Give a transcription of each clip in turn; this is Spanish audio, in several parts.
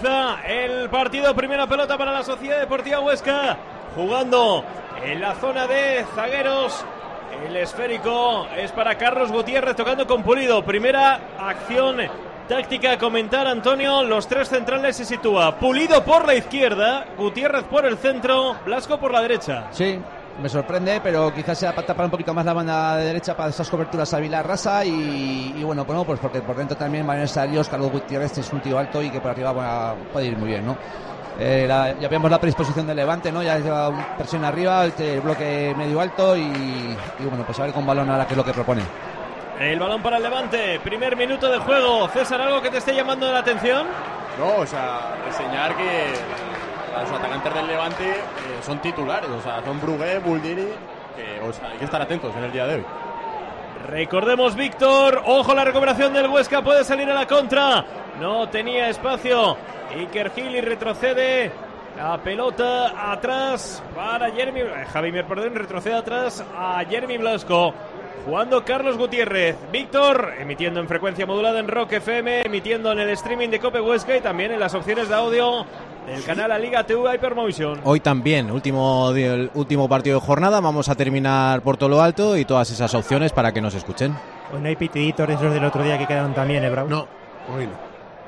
comienza el partido. Primera pelota para la Sociedad Deportiva Huesca, jugando en la zona de zagueros. El esférico es para Carlos Gutiérrez, tocando con Pulido. Primera acción táctica a comentar, Antonio. Los tres centrales se sitúa Pulido por la izquierda, Gutiérrez por el centro, Blasco por la derecha. Sí, me sorprende, pero quizás sea para tapar un poquito más la banda de derecha para esas coberturas a Vilar Rasa y bueno, pues porque por dentro también van a estar ellos. Carlos Gutiérrez es un tío alto y que por arriba puede ir muy bien, ¿no? Ya vemos la predisposición del Levante, ¿no? Ya lleva presión arriba, el bloque medio alto y bueno, pues a ver con balón ahora qué es lo que propone. El balón para el Levante, primer minuto de juego. César, ¿algo que te esté llamando la atención? No, o sea, reseñar que los atacantes del Levante son titulares, o sea, son Brugué, Buldini, que o sea, hay que estar atentos en el día de hoy. Recordemos, Víctor, ojo, la recuperación del Huesca, puede salir a la contra. No tenía espacio Iker Gil y retrocede la pelota atrás para Javier, retrocede atrás a Jeremy Blasco. Jugando Carlos Gutiérrez. Víctor, emitiendo en frecuencia modulada en Rock FM, emitiendo en el streaming de Cope Huesca y también en las opciones de audio del canal La Liga TV Hypermotion. Hoy también, último partido de jornada. Vamos a terminar por todo lo alto y todas esas opciones para que nos escuchen. Hoy no hay pitiditos esos del otro día que quedaron también, Bravo. No, hoy no.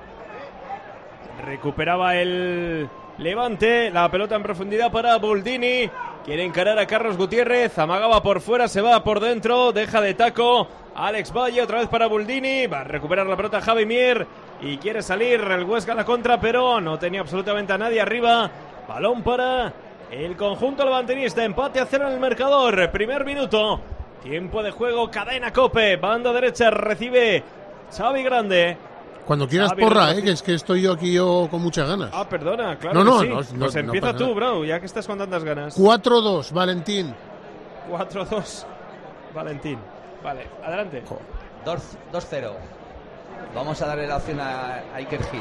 Recuperaba el Levante, la pelota en profundidad para Buldini. Quiere encarar a Carlos Gutiérrez, amagaba por fuera, se va por dentro, deja de taco Alex Valle, otra vez para Buldini, va a recuperar la pelota Javi Mier y quiere salir el Huesca a la contra, pero no tenía absolutamente a nadie arriba. Balón para el conjunto levantinista, empate a 0 en el marcador, primer minuto, tiempo de juego, cadena Cope, banda derecha, recibe Xavi Grande. Cuando quieras, porra, que es que estoy yo aquí con muchas ganas. Ah, perdona, claro. No, sí. Pues empieza tú, bro, ya que estás con tantas ganas. 4-2, Valentín. 4-2, Valentín. Vale, adelante. 2-0. Vamos a darle la opción a Iker Gil.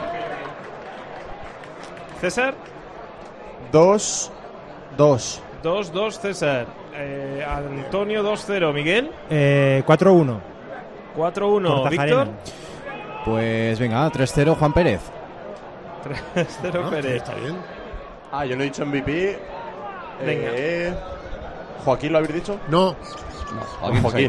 César. 2-2. 2-2, César. Antonio, 2-0. Miguel. 4-1. 4-1. Víctor. Pues venga, 3-0 Juan Pérez. 3-0 Pérez. Está bien. Yo no he dicho MVP. Venga. ¿Joaquín lo habéis dicho? No. Joaquín.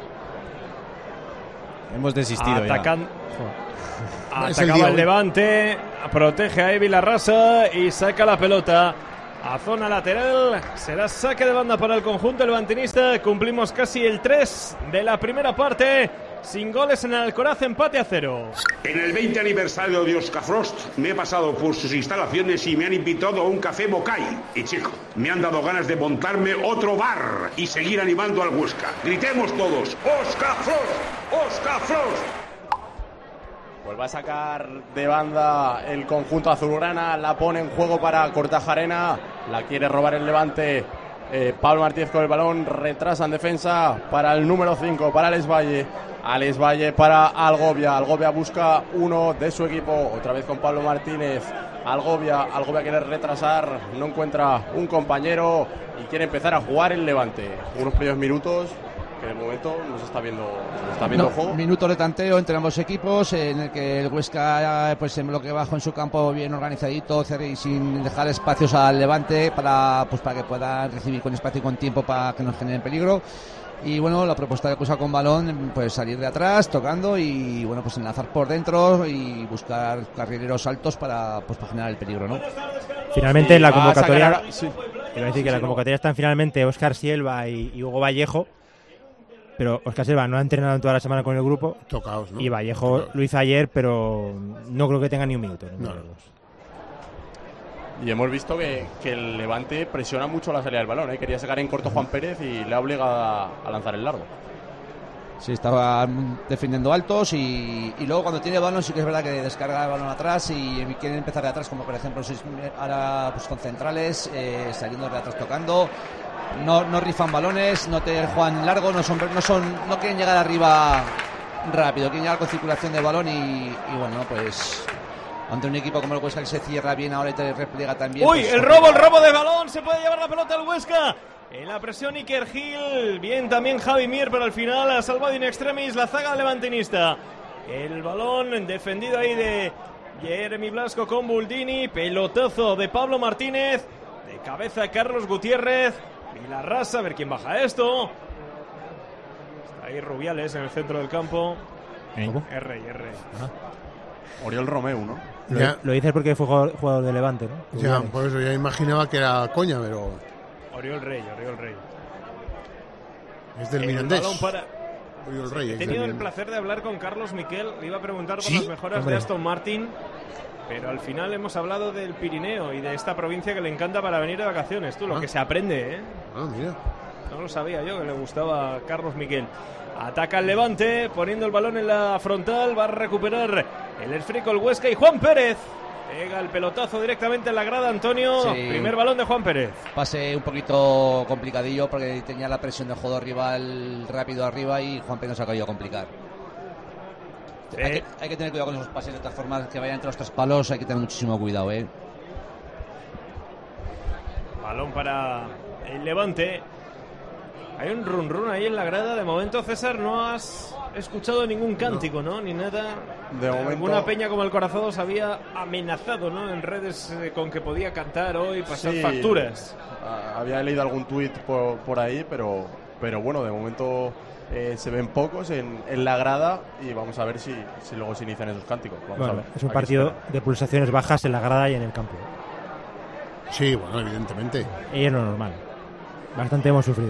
Hemos desistido ya. Atacaba el Levante, protege a Evi Larrasa y saca la pelota a zona lateral. Será saque de banda para el conjunto levantinista. Cumplimos casi el 3 de la primera parte. Sin goles en Alcoraz, empate a 0. En el 20 aniversario de Oscar Frost me he pasado por sus instalaciones y me han invitado a un café Bocay. Y chico, me han dado ganas de montarme otro bar y seguir animando al Huesca. Gritemos todos, ¡Oscar Frost! ¡Oscar Frost! Pues va a sacar de banda el conjunto azulgrana, la pone en juego para Kortajarena, la quiere robar el Levante. Pablo Martínez con el balón, retrasa en defensa para el número 5, para Alex Valle. Alex Valle para Algovia. Algovia busca uno de su equipo, otra vez con Pablo Martínez. Algovia quiere retrasar, no encuentra un compañero y quiere empezar a jugar el Levante. Unos primeros minutos que de momento no se está viendo juego. Minutos de tanteo entre ambos equipos, en el que el Huesca pues en bloque bajo en su campo, bien organizadito y sin dejar espacios al Levante para que puedan recibir con espacio y con tiempo para que no generen peligro. Y bueno, la propuesta de Huesca con balón, pues salir de atrás tocando y bueno, pues enlazar por dentro y buscar carrileros altos para generar el peligro, ¿no? Finalmente en la convocatoria iba a decir que la convocatoria están finalmente Óscar Silva y Hugo Vallejo. Pero Óscar Silva no ha entrenado en toda la semana con el grupo. Tocaos, ¿no? Y Vallejo lo hizo ayer, pero no creo que tenga ni un minuto. No. Y hemos visto que el Levante presiona mucho la salida del balón. Quería sacar en corto Juan Pérez y le ha obligado a lanzar el largo. Sí, estaba defendiendo altos y luego cuando tiene balón sí que es verdad que descarga el balón atrás y quieren empezar de atrás, como por ejemplo ahora pues con centrales, saliendo de atrás tocando. No rifan balones, no te juegan largo, no quieren llegar arriba rápido, quieren llegar con circulación de balón y bueno, pues ante un equipo como el Huesca que se cierra bien ahora y te repliega también. ¡Uy! Pues, el robo de balón, se puede llevar la pelota al Huesca. En la presión Iker Gil, bien también Javi Mier, pero al final ha salvado in extremis la zaga levantinista. El balón defendido ahí de Jeremy Blasco con Buldini. Pelotazo de Pablo Martínez. De cabeza Carlos Gutiérrez. Vilarrasa, a ver quién baja esto. Está ahí Rubiales en el centro del campo. ¿Cómo? R. Oriol Romeu, ¿no? Lo dices porque fue jugador de Levante, ¿no? Ya, por eso ya imaginaba que era coña, pero Oriol Rey. es del El Mirandés. balón para... Oriol Rey, He es del tenido el Mirandés. placer de hablar con Carlos Miquel. Le iba a preguntar por ¿Sí? las mejoras Hombre. de Aston Martin. Pero al final hemos hablado del Pirineo y de esta provincia que le encanta para venir de vacaciones. Tú, lo Ah. que se aprende, ¿eh? Ah, mira. No lo sabía yo que le gustaba a Carlos Miquel. Ataca el Levante, poniendo el balón en la frontal. Va a recuperar el esférico el Huesca y Juan Pérez. Pega el pelotazo directamente en la grada, Antonio. Sí. Primer balón de Juan Pérez. Pase un poquito complicadillo porque tenía la presión del jugador rival rápido arriba y Juan Pérez nos ha caído a complicar. Sí. Hay que tener cuidado con esos pases de otras formas que vayan entre los tres palos, hay que tener muchísimo cuidado, Balón para el Levante. Hay un run ahí en la grada. De momento, César, no has escuchado ningún cántico, ¿no? Ni nada. De momento- Alguna peña como el Corazón se había amenazado, ¿no? En redes con que podía cantar hoy, pasar Sí. facturas. Había leído algún tuit por ahí, pero bueno, de momento se ven pocos en la grada y vamos a ver si luego se inician esos cánticos. Vamos a Bueno, ver. es un Hay que partido esperar. de pulsaciones bajas en la grada y en el campo. Sí, bueno, evidentemente. Y es lo normal. Bastante hemos sufrido.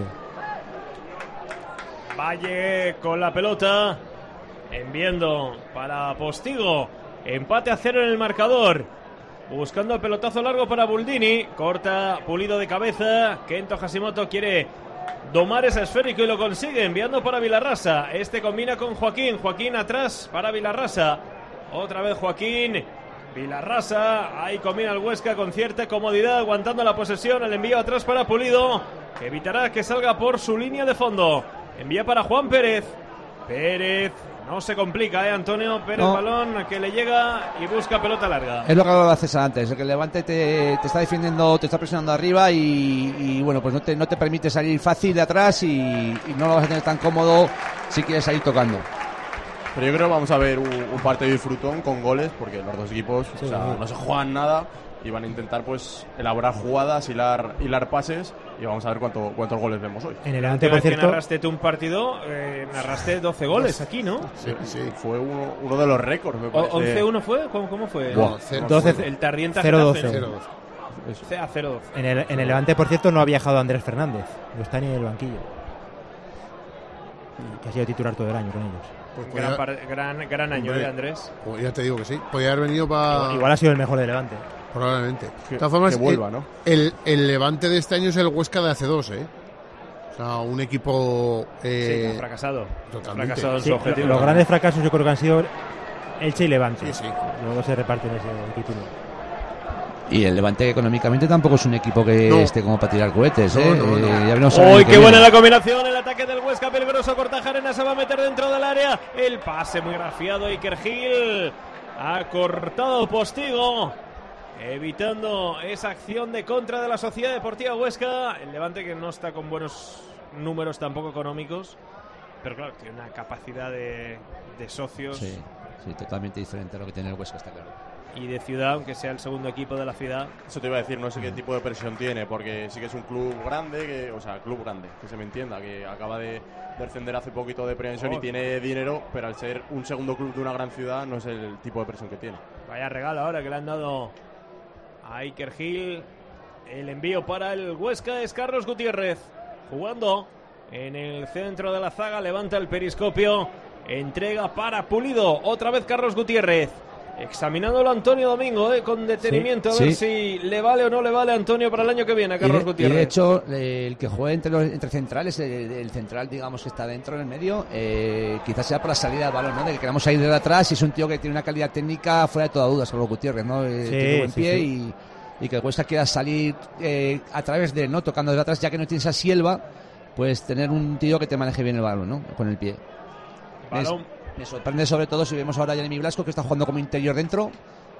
Valle con la pelota, enviando para Postigo, empate a 0 en el marcador, buscando el pelotazo largo para Buldini, corta Pulido de cabeza, Kento Hashimoto quiere domar ese esférico y lo consigue, enviando para Vilarrasa, este combina con Joaquín atrás para Vilarrasa, otra vez Joaquín, Vilarrasa, ahí combina el Huesca con cierta comodidad, aguantando la posesión, el envío atrás para Pulido, que evitará que salga por su línea de fondo. Envía para Juan Pérez. Pérez no se complica, Antonio. Pérez, No. balón que le llega y busca pelota larga. Es lo que hablaba César antes, el que el Levante te está defendiendo, te está presionando arriba y bueno, pues no te permite salir fácil de atrás y no lo vas a tener tan cómodo si quieres salir tocando. Pero yo creo que vamos a ver un partido disfrutón con goles, porque los dos equipos Sí, o sea, sí. no se juegan nada y van a intentar pues elaborar jugadas, hilar pases y vamos a ver cuántos goles vemos hoy. En el La Levante, última por vez que cierto, narraste tú un partido, narraste 12 goles aquí, ¿no? Sí, sí. Fue uno de los récords, me parece. 11-1 fue. ¿Cómo fue? No, cero. 12. El Tarrienta 0-12. Getafe, ¿no? 0-2. 0-12. en el Levante, por cierto, no ha viajado Andrés Fernández. No está ni en el banquillo. Y que ha sido titular todo el año con ellos. Pues Gran año, Hombre. Andrés. pues ya te digo que sí. Podría haber venido para. Igual ha sido el mejor de Levante. Probablemente. De Que- todas formas, que vuelva, ¿no? el Levante de este año es el Huesca de hace 2, ¿eh? O sea, un equipo. Sí, ha fracasado. totalmente. Fracasado en Sí, su objetivo. los grandes fracasos yo creo que han sido Elche y Levante. Sí, sí. Luego se reparten ese título. Y el Levante económicamente tampoco es un equipo que No. esté como para tirar cohetes, No, no. ya veremos el año ¡Uy, que qué buena viene. la combinación! El ataque del Huesca, peligroso. Cortajarena se va a meter dentro del área. El pase muy grafiado. Iker Gil ha cortado Postigo, evitando esa acción de contra de la Sociedad Deportiva Huesca. El Levante que no está con buenos números tampoco económicos, pero claro, tiene una capacidad de socios Sí, sí, totalmente diferente a lo que tiene el Huesca, está claro. y de ciudad, aunque sea el segundo equipo de la ciudad. Eso te iba a decir, no sé qué tipo de presión tiene, porque sí que es un club grande, club grande, que se me entienda, que acaba de descender hace poquito de prevención y tiene dinero, pero al ser un segundo club de una gran ciudad no es el tipo de presión que tiene. Vaya regalo ahora que le han dado a Iker Gil. El envío para el Huesca es Carlos Gutiérrez, jugando en el centro de la zaga, levanta el periscopio, entrega para Pulido, otra vez Carlos Gutiérrez, examinándolo Antonio Domingo con detenimiento, Sí, a ver sí. si le vale o no le vale a Antonio para el año que viene a Carlos Y Gutiérrez. de hecho, el que juegue entre centrales, el central, digamos, que está dentro en el medio, quizás sea por la salida del balón, ¿no? De que queramos salir de atrás y es un tío que tiene una calidad técnica fuera de toda duda, Carlos Gutiérrez, ¿no? Tiene buen sí, pie sí. y que el Huesca quiera salir a través de, ¿no? Tocando desde atrás, ya que no tienes a Sielva, pues tener un tío que te maneje bien el balón, ¿no? Con el pie. Balón. Me sorprende sobre todo si vemos ahora a Jeremy Blasco, que está jugando como interior dentro.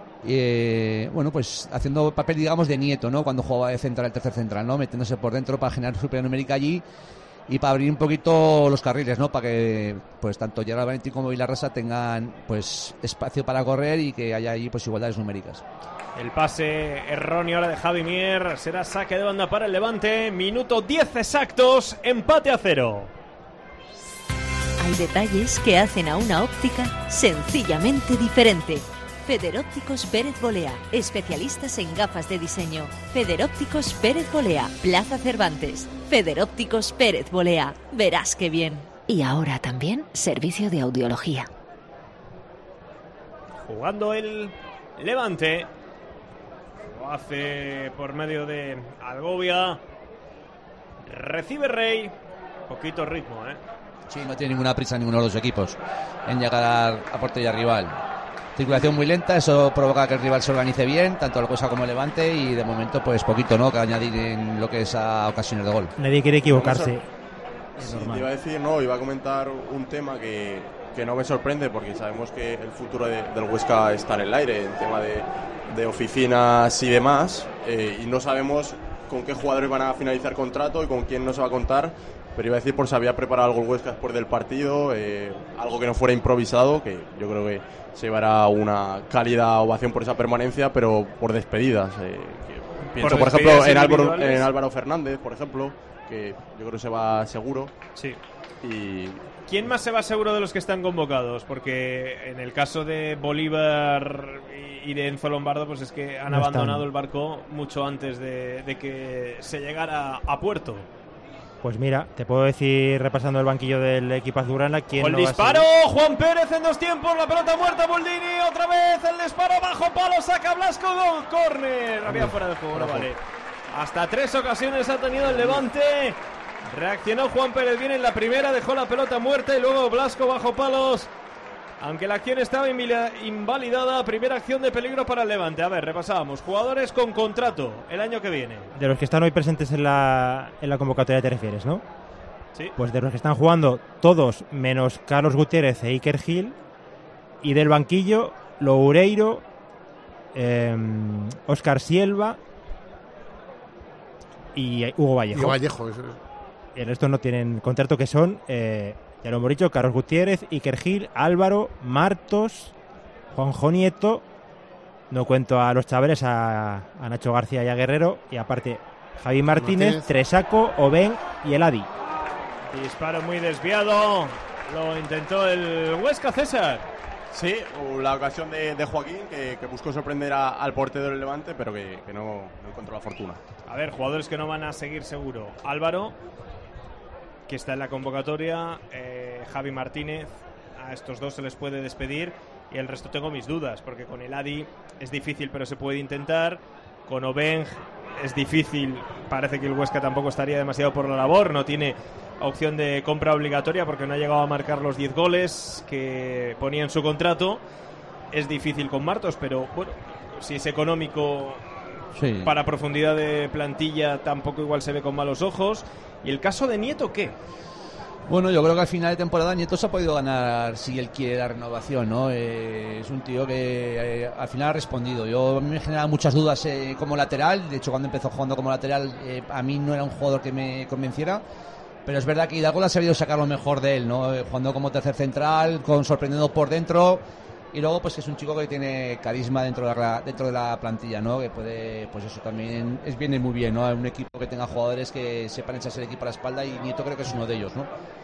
Bueno, pues haciendo papel, digamos, de Nieto, ¿no? Cuando jugaba de central, el tercer central, ¿no? Metiéndose por dentro para generar superioridad numérica allí y para abrir un poquito los carriles, ¿no? Para que pues tanto Gerard Valentín como Vilarrasa tengan pues espacio para correr y que haya ahí pues igualdades numéricas. El pase erróneo ahora de Javi Mier, será saque de banda para el Levante, minuto 10 exactos, empate a 0. Hay detalles que hacen a una óptica sencillamente diferente. Federópticos Pérez Bolea, especialistas en gafas de diseño. Federópticos Pérez Bolea, Plaza Cervantes. Federópticos Pérez Bolea, verás qué bien. Y ahora también servicio de audiología. Jugando el Levante, lo hace por medio de Algovia, recibe Rey, poquito ritmo, Sí, no tiene ninguna prisa ninguno de los equipos en llegar a portería rival. Circulación muy lenta, eso provoca que el rival se organice bien, tanto el Huesca como el Levante, y de momento pues poquito, ¿no?, que añadir en lo que es a ocasiones de gol. Nadie quiere equivocarse. Sí, te iba a decir, iba a comentar un tema que no me sorprende, porque sabemos que el futuro del Huesca está en el aire, en tema de oficinas y demás, y no sabemos con qué jugadores van a finalizar contrato y con quién no se va a contar. Pero iba a decir por si había preparado algo el Huesca después del partido, algo que no fuera improvisado, que yo creo que se llevará una cálida ovación por esa permanencia, pero por despedidas. Pienso, por ejemplo, en Álvaro Fernández, por ejemplo, que yo creo que se va seguro. Sí. Y ¿quién más se va seguro de los que están convocados? Porque en el caso de Bolívar y de Enzo Lombardo, pues es que han abandonado el barco mucho antes de que se llegara a puerto. Pues mira, te puedo decir, repasando el banquillo del equipo azulgrana, quién ¡el no disparo! Juan Pérez en 2 tiempos, la pelota muerta, Boldini, otra vez el disparo bajo palo, saca Blasco, córner, había fuera de juego, no vale. Hasta 3 ocasiones ha tenido el Levante, reaccionó Juan Pérez bien en la primera, dejó la pelota muerta y luego Blasco bajo palos. Aunque la acción estaba invalidada, primera acción de peligro para el Levante. A ver, repasábamos. Jugadores con contrato el año que viene. De los que están hoy presentes en la convocatoria te refieres, ¿no? Sí. Pues de los que están jugando todos, menos Carlos Gutiérrez e Iker Gil. Y del banquillo, Loureiro, Óscar Silva y Hugo Vallejo. Y Vallejo, eso es. El resto no tienen contrato, que son... ya lo hemos dicho, Carlos Gutiérrez, Iker Gil, Álvaro, Martos, Juanjo Nieto, no cuento a los chavales, a Nacho García y a Guerrero, y aparte Javi Martínez, Tresaco, Oben y el Adi. Disparo muy desviado, lo intentó el Huesca, César. Sí, la ocasión de Joaquín, que buscó sorprender al portero del Levante, pero que no encontró la fortuna. A ver, jugadores que no van a seguir seguro. Álvaro, que está en la convocatoria, Javi Martínez, a estos dos se les puede despedir, y el resto tengo mis dudas, porque con el Adi es difícil, pero se puede intentar. Con Obeng es difícil, parece que el Huesca tampoco estaría demasiado por la labor, no tiene opción de compra obligatoria porque no ha llegado a marcar los 10 goles que ponía en su contrato. Es difícil con Martos, pero bueno, si es económico, sí, para profundidad de plantilla tampoco igual se ve con malos ojos. ¿Y el caso de Nieto qué? Bueno, yo creo que al final de temporada Nieto se ha podido ganar si él quiere la renovación, ¿no? Es un tío que al final ha respondido. A mí me genera muchas dudas como lateral. De hecho, cuando empezó jugando como lateral, a mí no era un jugador que me convenciera. Pero es verdad que Hidalgo le ha sabido sacar lo mejor de él, ¿no? Jugando como tercer central, sorprendiendo por dentro. Y luego, pues que es un chico que tiene carisma dentro de la plantilla, ¿no? Que puede, pues eso también viene muy bien, ¿no? Un equipo que tenga jugadores que sepan echarse el equipo a la espalda, y Nieto creo que es uno de ellos, ¿no?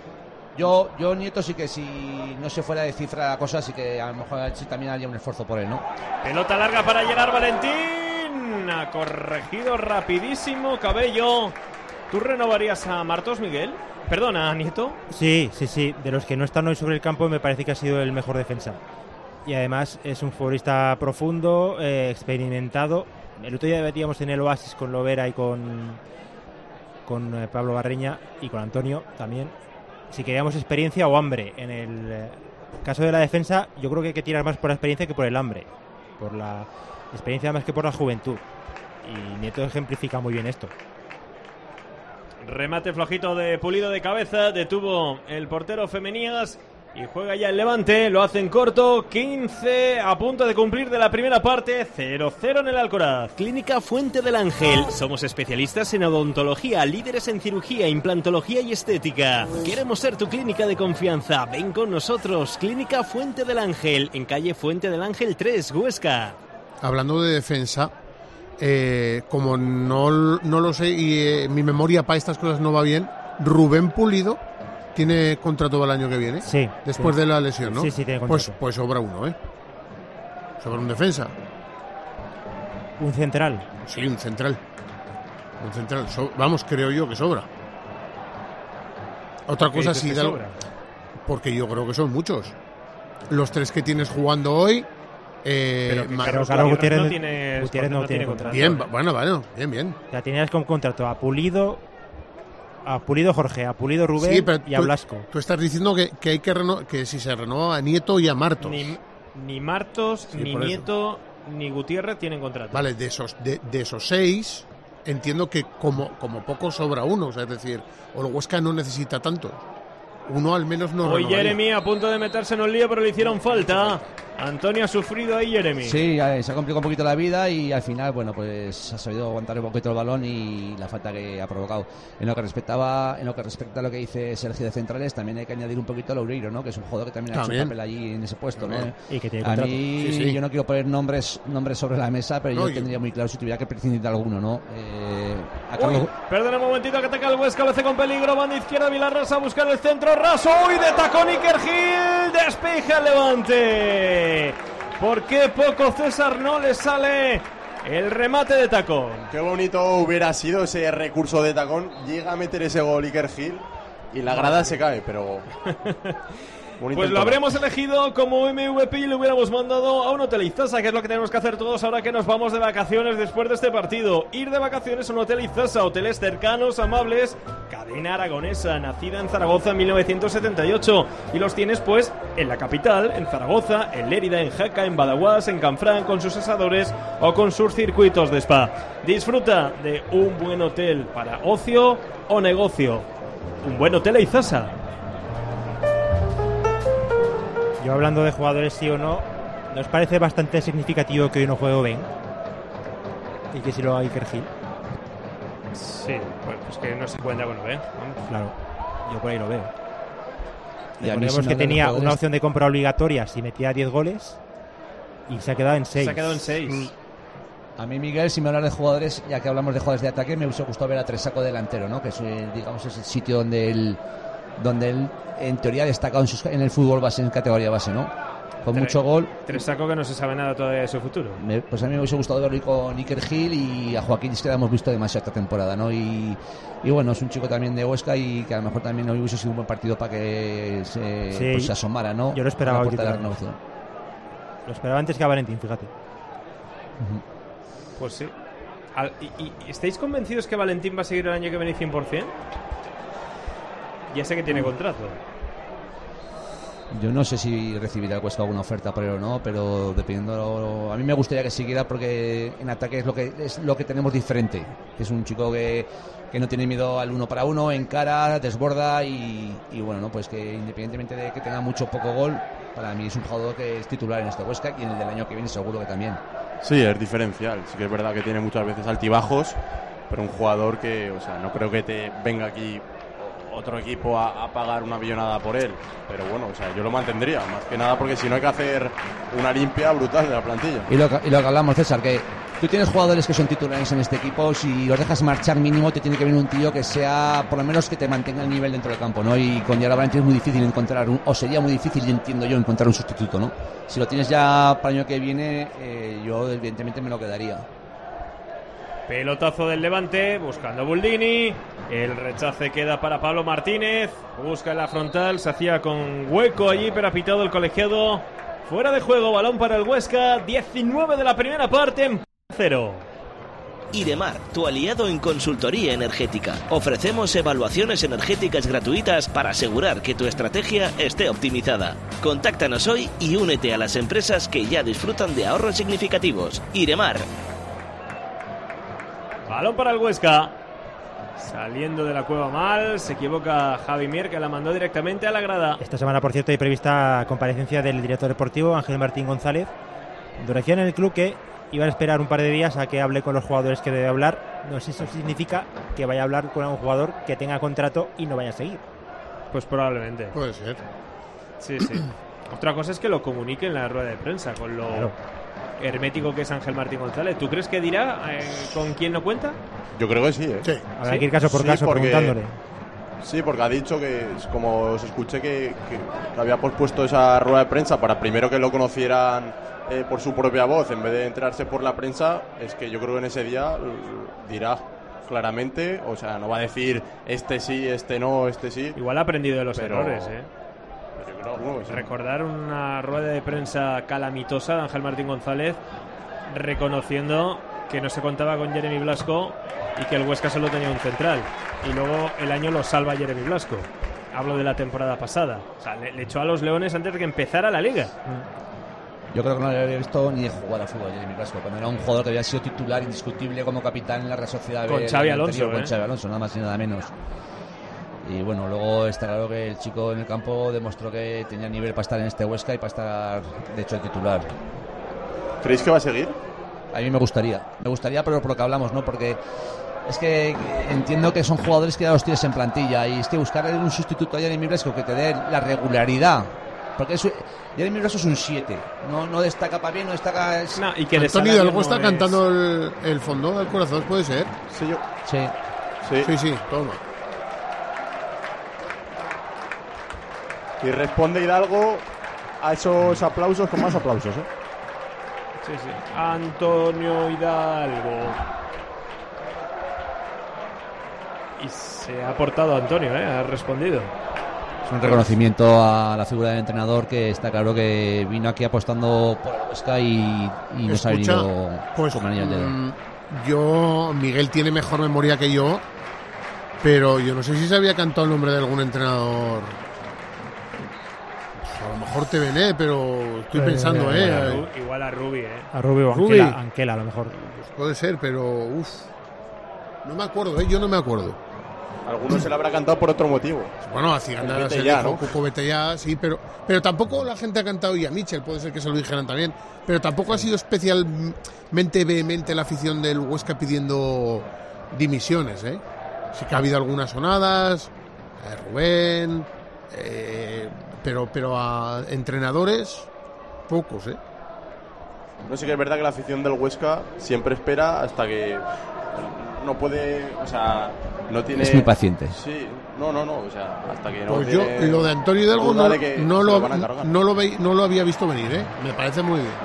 Yo Nieto sí que, si no se fuera de cifra la cosa, sí que a lo mejor sí también haría un esfuerzo por él, ¿no? Pelota larga para Gerard Valentín, ha corregido rapidísimo Cabello. ¿Tú renovarías a Martos, Miguel? Perdona, ¿a Nieto? Sí. De los que no están hoy sobre el campo, me parece que ha sido el mejor defensa. Y además es un futbolista profundo, experimentado. El otro día debatíamos en el Oasis con Lovera y con Pablo Barreña y con Antonio también, si queríamos experiencia o hambre. En el caso de la defensa, yo creo que hay que tirar más por la experiencia que por el hambre, por la experiencia más que por la juventud, y Nieto ejemplifica muy bien esto. Remate flojito de Pulido de cabeza, detuvo el portero Femenías Y juega ya el Levante, lo hacen corto, 15 a punto de cumplir de la primera parte, 0-0 en el Alcoraz. Clínica Fuente del Ángel. Somos especialistas en odontología, líderes en cirugía, implantología y estética. Queremos ser tu clínica de confianza. Ven con nosotros. Clínica Fuente del Ángel, en calle Fuente del Ángel 3, Huesca. Hablando de defensa, como no lo sé y mi memoria para estas cosas no va bien, Rubén Pulido tiene contrato para el año que viene. Sí. Después de la lesión, ¿no? Sí, tiene contrato. Pues sobra uno, ¿eh? Sobra un defensa. Un central. Sí, un central. Un central. Vamos, creo yo que sobra. Otra cosa sí, porque yo creo que son muchos. Los 3 que tienes jugando hoy. Pero Carlos Gutiérrez no tiene contrato. Bien, bueno, bien. Ya tenías con contrato a Pulido Jorge, a Pulido Rubén sí, pero y a Blasco. Tú estás diciendo que hay que si se renueva a Nieto y a Martos. Ni Martos, sí, ni Nieto, ni Gutiérrez tienen contrato. Vale, de esos 6, entiendo que como poco sobra uno. O sea, es decir, el Huesca no necesita tanto. Uno al menos no. Hoy Jeremy a punto de meterse en un lío, pero le hicieron falta. Antonio ha sufrido ahí, Jeremy. Sí, se ha complicado un poquito la vida y al final, bueno, pues ha sabido aguantar un poquito el balón y la falta que ha provocado. En lo que respecta a lo que dice Sergio de centrales, también hay que añadir un poquito a Loureiro, ¿no? Que es un jugador que también ha hecho un papel allí en ese puesto, ¿no? Y que tiene contrato. A mí, yo no quiero poner nombres sobre la mesa, pero yo tendría muy claro si tuviera que prescindir de alguno, ¿no? Perdona un momentito que ataca el Huesca, lo hace con peligro, banda izquierda, Vilarrasa a buscar el centro, raso y de tacón Iker Gil, despeja el Levante. ¿Por qué poco César no le sale el remate de tacón? Qué bonito hubiera sido ese recurso de tacón. Llega a meter ese gol Iker Gil y la grada se cae, pero... Pues lo habríamos elegido como MVP y lo hubiéramos mandado a un hotel Izaza, que es lo que tenemos que hacer todos ahora que nos vamos de vacaciones después de este partido. Ir de vacaciones a un hotel Izaza, hoteles cercanos, amables, cadena aragonesa, nacida en Zaragoza en 1978. Y los tienes pues en la capital, en Zaragoza, en Lérida, en Jaca, en Badajoz, en Canfrán, con sus asadores o con sus circuitos de spa. Disfruta de un buen hotel para ocio o negocio. Un buen hotel Izaza. Yo hablando de jugadores sí o no, ¿nos parece bastante significativo que hoy no juegue Ben? Y que si lo haga Iker Gil. Sí, pues que no se cuenta con Ben. Claro, yo por ahí lo veo. Y Recordemos que tenía una opción de compra obligatoria si metía 10 goles y se ha quedado en 6. Se ha quedado en 6. A mí, Miguel, si me hablas de jugadores, ya que hablamos de jugadores de ataque, me hubiese gustado ver a Tresaco delantero, ¿no? Que es, digamos, es el sitio donde él en teoría ha destacado en el fútbol base, en categoría base, ¿no? Con mucho gol. Tresaco que no se sabe nada todavía de su futuro. Pues a mí me hubiese gustado verlo con Iker Gil y a Joaquín es que hemos visto demasiado esta temporada, ¿no? Y bueno, es un chico también de Huesca y que a lo mejor también hoy hubiese sido un buen partido para que se asomara, ¿no? Yo lo esperaba a la puerta de la renovación. Lo esperaba antes que a Valentín, fíjate. Pues sí. ¿Y estáis convencidos que Valentín va a seguir el año que viene 100%? Ya sé que tiene contrato. Yo no sé si recibirá el Huesca alguna oferta por él o no, pero dependiendo, a mí me gustaría que siguiera porque en ataque es lo que tenemos diferente, que es un chico que no tiene miedo al uno para uno, encara, desborda y bueno, no, pues que independientemente de que tenga mucho o poco gol, para mí es un jugador que es titular en este Huesca y en el del año que viene seguro que también. Sí, es diferencial, sí que es verdad que tiene muchas veces altibajos, pero un jugador que, o sea, no creo que te venga aquí otro equipo a pagar una millonada por él, pero bueno, o sea, yo lo mantendría, más que nada porque si no hay que hacer una limpia brutal de la plantilla. Y lo que hablamos, César, que tú tienes jugadores que son titulares en este equipo, si los dejas marchar mínimo te tiene que venir un tío que sea, por lo menos que te mantenga el nivel dentro del campo, ¿no? Y con Yara Valentín es muy difícil encontrar o sería muy difícil, entiendo yo, encontrar un sustituto, ¿no? Si lo tienes ya para el año que viene, yo evidentemente me lo quedaría. Pelotazo del Levante, buscando a Buldini. El rechace queda para Pablo Martínez. Busca en la frontal, se hacía con hueco allí, pero ha pitado el colegiado. Fuera de juego, balón para el Huesca. 19 de la primera parte, en 0. Idemar, tu aliado en consultoría energética. Ofrecemos evaluaciones energéticas gratuitas para asegurar que tu estrategia esté optimizada. Contáctanos hoy y únete a las empresas que ya disfrutan de ahorros significativos. Idemar. Balón para el Huesca. Saliendo de la cueva mal, se equivoca Javi Mier, que la mandó directamente a la grada. Esta semana, por cierto, hay prevista comparecencia del director deportivo, Ángel Martín González. Decían en el club que iban a esperar un par de días a que hable con los jugadores que debe hablar. No sé si eso significa que vaya a hablar con un jugador que tenga contrato y no vaya a seguir. Pues probablemente. Puede ser. Sí. Otra cosa es que lo comunique en la rueda de prensa, con lo hermético que es Ángel Martín González. ¿Tú crees que dirá con quién no cuenta? Yo creo que sí, ¿eh? Sí. Habrá que ir caso por caso preguntándole. Sí, porque ha dicho que, como os escuché, que había pospuesto esa rueda de prensa para primero que lo conocieran por su propia voz, en vez de enterarse por la prensa. Es que yo creo que en ese día dirá claramente, o sea, no va a decir este sí, este no, este sí. Igual ha aprendido de los errores, Yo creo, no, sí. Recordar una rueda de prensa calamitosa de Ángel Martín González reconociendo que no se contaba con Jeremy Blasco y que el Huesca solo tenía un central, y luego el año lo salva Jeremy Blasco. Hablo de la temporada pasada. O sea, le echó a los Leones antes de que empezara la liga. Yo creo que no le había visto ni jugar al fútbol Jeremy Blasco, cuando era un jugador que había sido titular indiscutible como capitán en la Real Sociedad con Xavi Alonso, con Xavi Alonso, nada más y nada menos. Y bueno, luego está claro que el chico en el campo demostró que tenía nivel para estar en este Huesca y para estar, de hecho, el titular. ¿Creéis que va a seguir? A mí me gustaría, pero por lo que hablamos, ¿no? Porque es que entiendo que son jugadores que ya los tienes en plantilla, y es que buscar un sustituto a Jeremy Blasco que te dé la regularidad, porque Jeremy Blasco es un 7, no destaca para bien, no destaca... No, y que Antonio Hidalgo está cantando el fondo del corazón, ¿puede ser? Sí, yo. Sí, toma. Y responde Hidalgo a esos aplausos con más aplausos, Sí. Antonio Hidalgo. Y se ha portado Antonio, ha respondido. Es un reconocimiento a la figura del entrenador, que está claro que vino aquí apostando por el Huesca y nos ha venido con anillo al dedo. Miguel tiene mejor memoria que yo, pero yo no sé si se había cantado el nombre de algún entrenador. A lo mejor TVN, pero estoy pensando, igual a Rubi, A Rubi o Anquela, a lo mejor. Pues puede ser, pero no me acuerdo, yo no me acuerdo. Algunos se le habrá cantado por otro motivo. Bueno, a Ciganda se ya, dijo, ¿no? Cuco, vete ya, sí, pero tampoco la gente ha cantado, y a Michel puede ser que se lo dijeran también, pero tampoco ha sido especialmente vehemente la afición del Huesca pidiendo dimisiones, Sí que ha habido algunas sonadas, Rubén, pero a entrenadores pocos, No sé, que es verdad que la afición del Huesca siempre espera hasta que no puede, o sea, no tiene... Es muy paciente. Sí, no, o sea, hasta que no pues tiene... yo lo de Antonio Hidalgo no lo había visto venir, Me parece muy bien.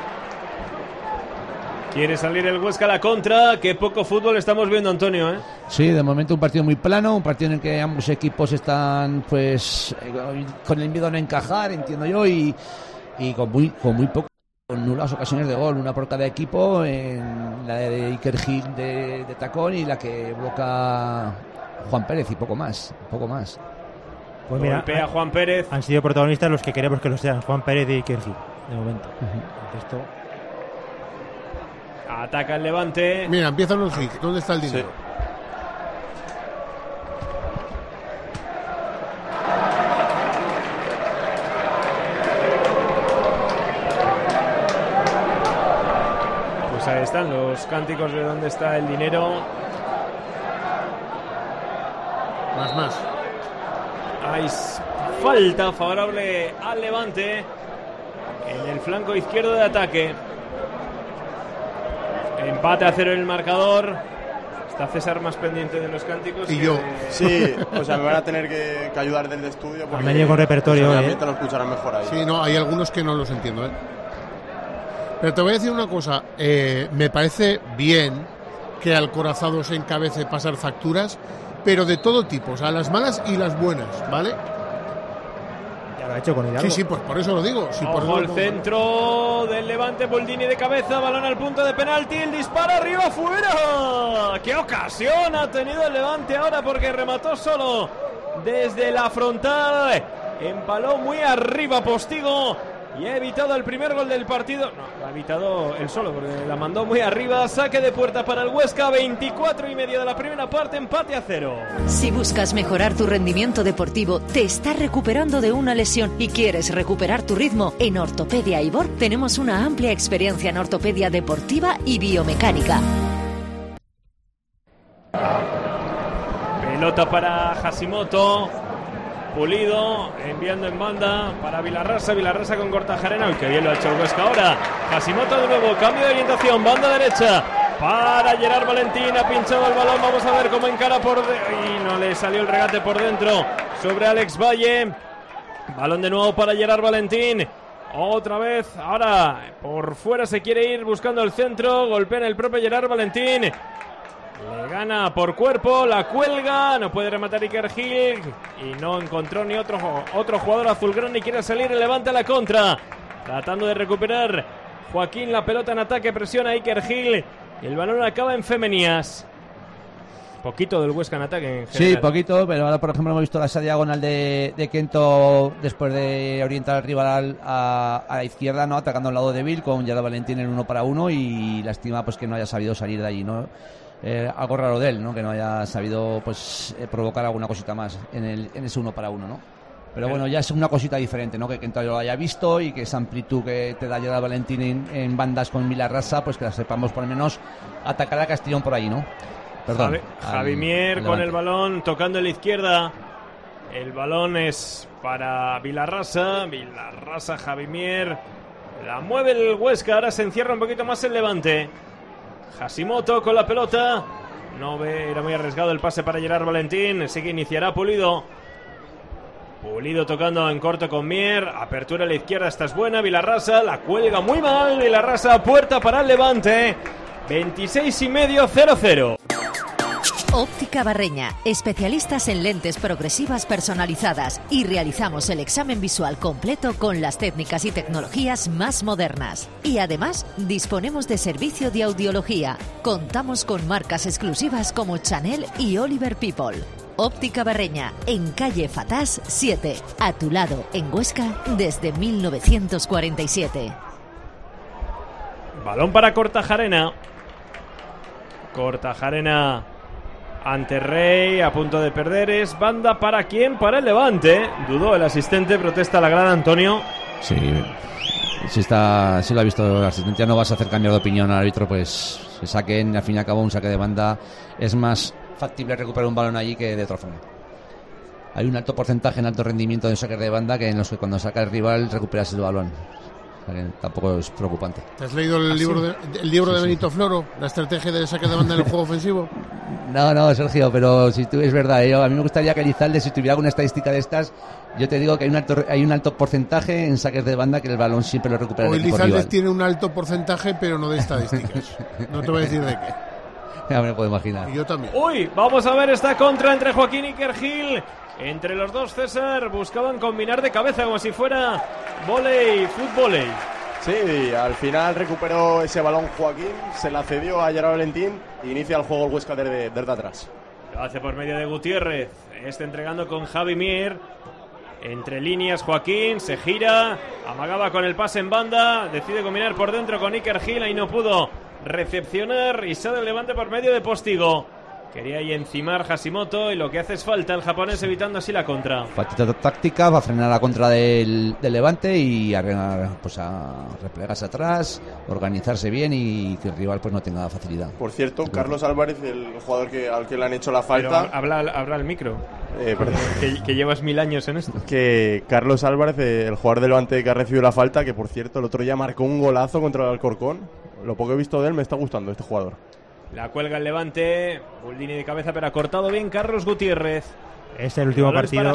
Quiere salir el Huesca a la contra. Qué poco fútbol estamos viendo, Antonio, Sí, de momento un partido muy plano, un partido en el que ambos equipos están pues con el miedo a no encajar, entiendo yo, y con muy poco, con nulas ocasiones de gol, una por cada equipo, en la de Iker Gil de tacón y la que bloca Juan Pérez, y poco más. Pues mira, golpea Juan Pérez. Han sido protagonistas los que queremos que lo sean, Juan Pérez y Iker Gil, de momento. Esto... Ataca el Levante. Mira, empiezan los hits. ¿Dónde está el dinero? Sí. Pues ahí están los cánticos de dónde está el dinero. Más. Hay falta favorable al Levante en el flanco izquierdo de ataque. Empate a 0 en el marcador. Está César más pendiente de los cánticos. Y yo. Sí, o sea, me van a tener que ayudar desde el estudio. Han venido con repertorio. Realmente lo escucharán mejor ahí. Sí, no, hay algunos que no los entiendo, Pero te voy a decir una cosa. Me parece bien que Alcorazado se encabece pasar facturas, pero de todo tipo, o sea, las malas y las buenas, ¿vale? Ya lo ha hecho con Hidalgo. Sí, pues por eso lo digo. Sí, Ojo el centro del Levante, Boldini de cabeza, balón al punto de penalti, el disparo arriba, fuera. ¡Qué ocasión ha tenido el Levante ahora, porque remató solo desde la frontal! Empaló muy arriba Postigo y ha evitado el primer gol del partido. No, ha evitado él solo porque la mandó muy arriba. Saque de puerta para el Huesca, 24:30 de la primera parte, empate a 0. Si buscas mejorar tu rendimiento deportivo, te estás recuperando de una lesión y quieres recuperar tu ritmo, en Ortopedia Ibor tenemos una amplia experiencia en ortopedia deportiva y biomecánica. Pelota para Hashimoto. Pulido, enviando en banda para Vilarrasa con Kortajarena. Uy, qué bien lo ha hecho el Huesca ahora. Hashimoto de nuevo, cambio de orientación, banda derecha para Gerard Valentín. Ha pinchado el balón, vamos a ver cómo encara y no le salió el regate por dentro sobre Alex Valle. Balón de nuevo para Gerard Valentín. Otra vez, ahora por fuera se quiere ir buscando el centro. Golpea en el propio Gerard Valentín. Le gana por cuerpo, la cuelga, no puede rematar Iker Gil y no encontró ni otro jugador azulgrana y quiere salir el Levante a la contra. Tratando de recuperar Joaquín la pelota en ataque, presiona a Iker Gil y el balón acaba en Femenías. Poquito del Huesca en ataque en general. Sí, poquito, pero ahora por ejemplo hemos visto esa diagonal de Kento después de orientar al rival a la izquierda, ¿no? Atacando al lado de Bill con Gerard Valentín en 1 para 1 y lástima pues que no haya sabido salir de allí, ¿no? Algo raro de él, ¿no? Que no haya sabido pues provocar alguna cosita más en ese 1 para 1, ¿no? Pero bueno, ya es una cosita diferente, ¿no? Que Kento lo haya visto y que esa amplitud que te da Gerard Valentín en bandas con Vilarrasa, pues que la sepamos por lo menos atacar a Castellón por ahí, ¿no? Perdón. Javi Mier con el balón tocando en la izquierda. El balón es para Vilarrasa, Javi Mier. La mueve el Huesca, ahora se encierra un poquito más el Levante. Hashimoto con la pelota. No ve, era muy arriesgado el pase para Gerard Valentín. Sí que iniciará Pulido. Pulido tocando en corto con Mier. Apertura a la izquierda, esta es buena. Vilarrasa la cuelga muy mal. Vilarrasa, puerta para el Levante. 26:30, 0-0. Óptica Barreña, especialistas en lentes progresivas personalizadas y realizamos el examen visual completo con las técnicas y tecnologías más modernas. Y además, disponemos de servicio de audiología. Contamos con marcas exclusivas como Chanel y Oliver People. Óptica Barreña, en calle Fatás 7, a tu lado, en Huesca, desde 1947. Balón para Kortajarena. Kortajarena ante Rey, a punto de perder. Es banda para quién, para el Levante. Dudó el asistente, protesta la grada, Antonio. Sí, si lo ha visto el asistente, ya no vas a hacer cambiar de opinión al árbitro, pues se saquen, al fin y al cabo un saque de banda es más factible recuperar un balón allí que de otra forma. Hay un alto porcentaje en alto rendimiento de saques de banda que en los que cuando saca el rival recuperas el balón. Tampoco es preocupante. ¿Te has leído el libro de Benito Floro, la estrategia de saque de banda en el juego ofensivo? No, Sergio, pero si tú es verdad, a mí me gustaría que Elizalde, si tuviera alguna estadística de estas, yo te digo que hay un alto porcentaje en saques de banda que el balón siempre lo recupera el equipo rival. Elizalde tiene un alto porcentaje, pero no de estadísticas. No te voy a decir de qué. Ya me lo puedo imaginar. Y yo también. Uy, vamos a ver esta contra entre Joaquín y Iker Gil. Entre los dos, César, buscaban combinar de cabeza como si fuera vóley, fútbol. Sí, al final recuperó ese balón Joaquín, se la cedió a Gerard Valentín e inicia el juego el Huesca desde atrás. Lo hace por medio de Gutiérrez, está entregando con Javi Mier. Entre líneas Joaquín, se gira, amagaba con el pase en banda, decide combinar por dentro con Iker Gil y no pudo recepcionar y sale el Levante por medio de Postigo. Quería ahí encimar Hashimoto y lo que hace es falta el japonés, evitando así la contra. Faltita táctica, va a frenar la contra del Levante y a replegarse atrás, organizarse bien y que el rival pues no tenga facilidad. Por cierto, Carlos Álvarez, el jugador al que le han hecho la falta... Pero habla al micro, que llevas 1000 años en esto. Que Carlos Álvarez, el jugador del Levante que ha recibido la falta, que por cierto el otro día marcó un golazo contra el Alcorcón. Lo poco que he visto de él me está gustando este jugador. La cuelga el Levante, Buldini de cabeza, pero ha cortado bien Carlos Gutiérrez. Es el último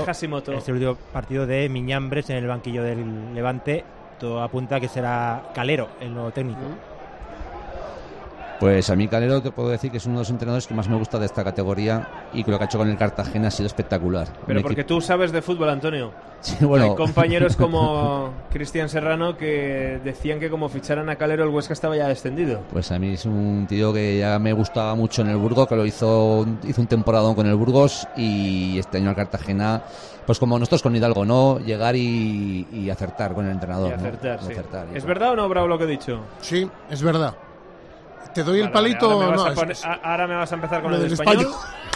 partido de Miñambres en el banquillo del Levante. Todo apunta a que será Calero el nuevo técnico. Pues a mí Calero te puedo decir que es uno de los entrenadores que más me gusta de esta categoría y que lo que ha hecho con el Cartagena ha sido espectacular. Pero porque tú sabes de fútbol, Antonio. Sí, bueno. Hay compañeros como Cristian Serrano que decían que como ficharan a Calero el Huesca estaba ya descendido. Pues a mí es un tío que ya me gustaba mucho en el Burgos, que lo hizo un temporadón con el Burgos, y este año al Cartagena, pues como nosotros con Hidalgo, ¿no? Llegar y acertar con el entrenador. Y acertar, ¿no? sí. Acertar, ¿Es verdad o no, Bravo, lo que he dicho? Sí, es verdad. ¿Te doy el palito? Ahora me vas a empezar con el español.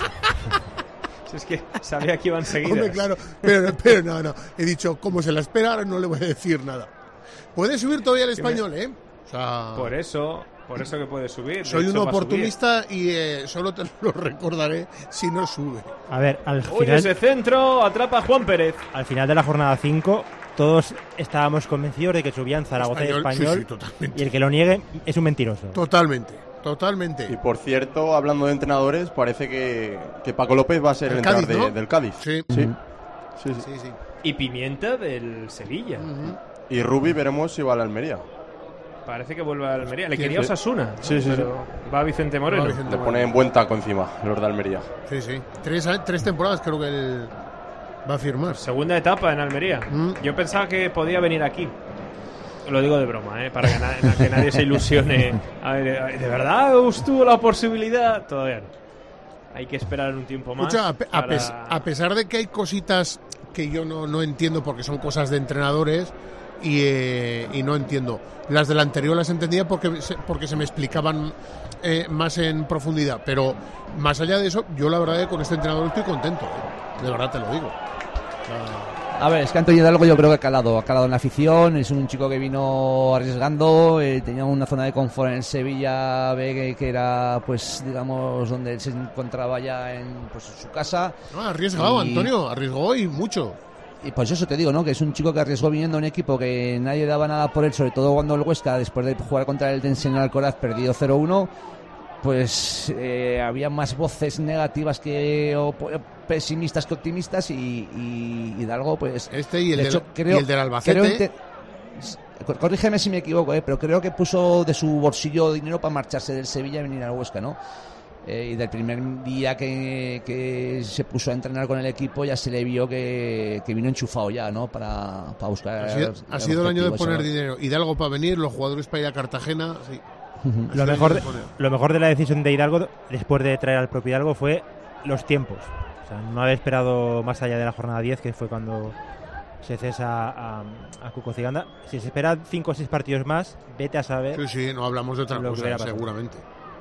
Si es que sabía que iban seguidas. Hombre, claro, pero no. He dicho, como se la espera, ahora no le voy a decir nada. Puede subir todavía el español, ¿eh? O sea, por eso que puede subir. Soy un oportunista y solo te lo recordaré si no sube. A ver, al final... Oye, ese centro atrapa a Juan Pérez. Al final de la jornada 5, todos estábamos convencidos de que subían Zaragoza y Español, sí, y el que lo niegue es un mentiroso. Totalmente. Y por cierto, hablando de entrenadores, parece que Paco López va a ser el entrenador Cádiz, ¿no? del Cádiz. Sí. Sí. Y Pimienta del Sevilla. Y Rubi veremos si va a la Almería. Parece que vuelve a Almería. Le quería Osasuna. Sí. Pero va Vicente Moreno. Le ponen buen taco encima, los de Almería. Sí. Tres temporadas creo que él va a firmar. Segunda etapa en Almería. Yo pensaba que podía venir aquí. Lo digo de broma, para que nadie se ilusione. A ver, ¿de verdad tuvo la posibilidad? Todavía no. Hay que esperar un tiempo más. Escucha, a pesar de que hay cositas que yo no entiendo porque son cosas de entrenadores y no entiendo. Las del anterior las entendía porque se me explicaban más en profundidad. Pero más allá de eso, yo la verdad que con este entrenador estoy contento. De verdad te lo digo. A ver, es que Antonio Hidalgo yo creo que ha calado en la afición. Es un chico que vino arriesgando, tenía una zona de confort en el Sevilla B, que era, pues, digamos, donde él se encontraba ya en su casa. No, ha arriesgado, Antonio, arriesgó y mucho. Y pues eso te digo, ¿no? Que es un chico que arriesgó viniendo a un equipo que nadie daba nada por él, sobre todo cuando el Huesca, después de jugar contra el Tensen Alcoraz, perdido 0-1. Pues había más voces negativas que pesimistas que optimistas, y Hidalgo, pues... y el del Albacete... Corrígeme si me equivoco, pero creo que puso de su bolsillo dinero para marcharse del Sevilla y venir al Huesca, ¿no? Y del primer día que se puso a entrenar con el equipo ya se le vio que vino enchufado ya, ¿no? Para buscar... Ha sido el año de poner dinero. Hidalgo para venir, los jugadores para ir a Cartagena... Sí. Lo mejor de la decisión de Hidalgo, después de traer al propio Hidalgo, fue los tiempos. O sea, no haber esperado más allá de la jornada 10, que fue cuando se cesa a Cuco Ciganda. Si se esperan 5 o 6 partidos más, vete a saber. Sí, no hablamos de otra cosa, seguramente.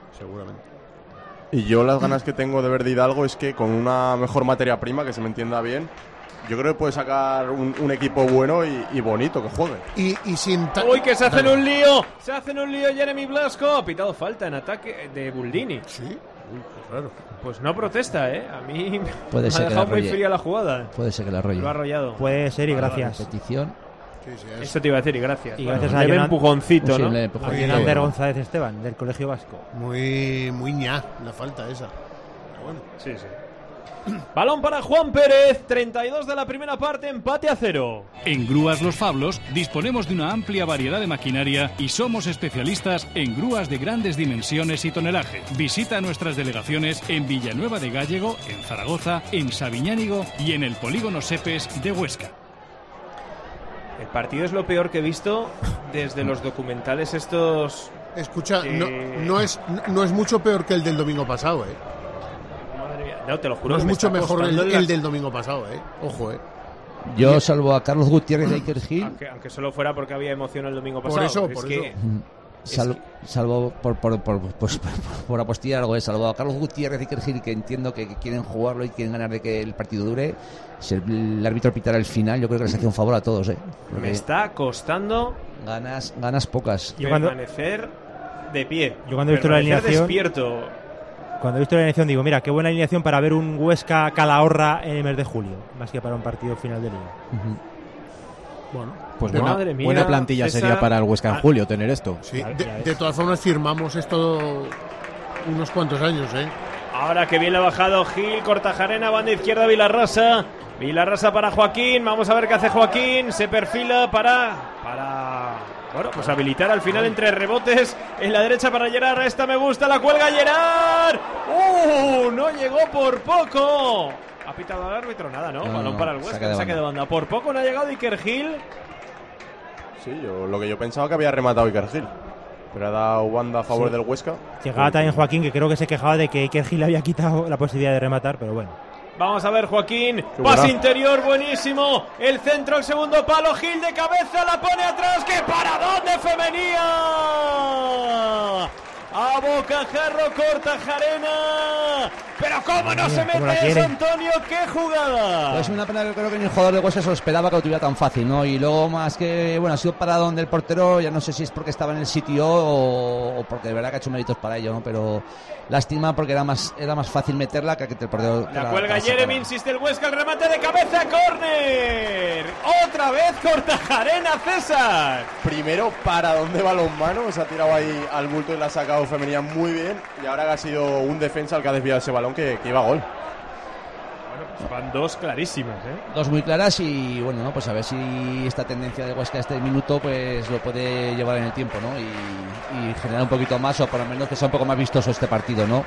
Y yo las ganas que tengo de ver de Hidalgo es que con una mejor materia prima, que se me entienda bien, yo creo que puede sacar un equipo bueno y bonito que juegue. Y sin ¡Uy, que se hacen un lío! Se hacen un lío Jeremy Blasco. Ha pitado falta en ataque de Buldini. Sí. Uy, qué raro. Pues no protesta, A mí puede me ser ha dejado muy fría la jugada. Puede ser que la arrolle. Lo ha arrollado. Puede ser, y gracias. Repetición. Sí, eso te iba a decir, y gracias. Y gracias a un empujoncito, ¿no? Yonander González Esteban, del Colegio Vasco. Muy ña la falta esa. Pero bueno. Sí. Balón para Juan Pérez, 32 de la primera parte, empate a 0. En Grúas Los Fablos disponemos de una amplia variedad de maquinaria y somos especialistas en grúas de grandes dimensiones y tonelaje. Visita nuestras delegaciones en Villanueva de Gállego, en Zaragoza, en Sabiñánigo y en el Polígono Sepes de Huesca. El partido es lo peor que he visto desde los documentales estos. Escucha, no es mucho peor que el del domingo pasado, No, te lo juro. No es mucho mejor el del domingo pasado, Ojo, Yo salvo a Carlos Gutiérrez de Iker Gil. Aunque solo fuera porque había emoción el domingo pasado. Por eso. Salvo por apostillar algo, salvo a Carlos Gutiérrez y Iker Gil, que entiendo que quieren jugarlo y quieren ganar de que el partido dure. Si el árbitro pitara el final, yo creo que les hace un favor a todos, Me está costando ganas pocas. Permanecer de pie. Yo cuando he visto la alineación, despierto. Cuando he visto la alineación digo, mira, qué buena alineación para ver un Huesca Calahorra en el mes de julio, más que para un partido final de liga. Bueno, pues buena plantilla, César, sería para el Huesca en julio tener esto. Sí, de todas formas firmamos esto unos cuantos años, Ahora que bien le ha bajado Gil, Kortajarena, banda izquierda Vilarrasa para Joaquín, vamos a ver qué hace Joaquín, se perfila para Bueno, pues habilitar al final entre rebotes en la derecha para Gerard. Esta me gusta, la cuelga Gerard. No llegó por poco. Ha pitado al árbitro, nada, ¿no? Balón para el Huesca, saque de banda. Por poco no ha llegado Iker Gil. Sí, lo que yo pensaba que había rematado Iker Gil, pero ha dado banda a favor del Huesca. Llegaba también Joaquín, que creo que se quejaba de que Iker Gil le había quitado la posibilidad de rematar, pero bueno. Vamos a ver, Joaquín. Pase interior, buenísimo. El centro, el segundo palo. Gil de cabeza, la pone atrás. ¡Qué paradón de Femenía! A bocajarro Kortajarena. Pero cómo no se mete eso, Antonio. ¡Qué jugada! Pues una pena que creo que ni el jugador de Huesca se lo esperaba que lo tuviera tan fácil, ¿no? Y luego más que, bueno, ha sido paradón del portero. Ya no sé si es porque estaba en el sitio o porque de verdad que ha hecho méritos para ello, ¿no? Pero lástima porque era más fácil meterla que el portero. La cuelga Jeremy, insiste el Huesca, el remate de cabeza, córner. Otra vez Kortajarena, César. Primero paradón de balonmano, se ha tirado ahí al bulto y la ha sacado Femenía muy bien. Y ahora que ha sido un defensa el que ha desviado ese balón que iba a gol. Bueno, pues van dos clarísimas, ¿eh? Dos muy claras y bueno, ¿no? Pues a ver si esta tendencia de Huesca este minuto pues lo puede llevar en el tiempo, ¿no? Y generar un poquito más, o por lo menos que sea un poco más vistoso este partido, ¿no?